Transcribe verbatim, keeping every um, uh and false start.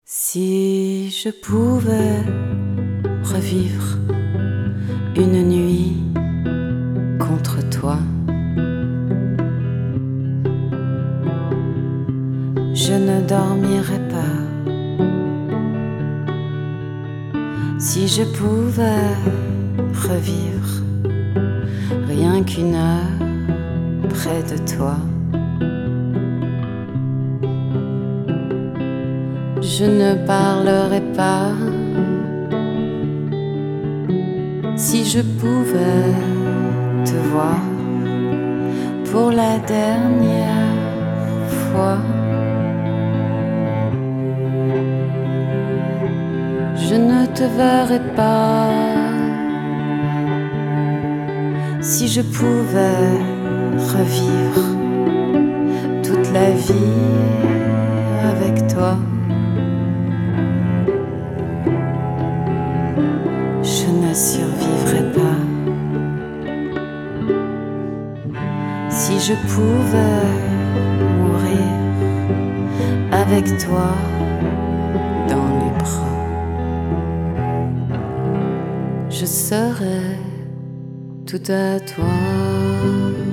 Si je pouvais revivre une nuit contre toi, je ne dormirais pas. Si je pouvais revivre rien qu'une heure près de toi, je ne parlerai pas. Si je pouvais te voir pour la dernière fois, je ne te verrai pas. Si je pouvais revivre toute la vie avec toi, je ne survivrais pas. Si je pouvais mourir avec toi dans les bras, je serais tout à toi.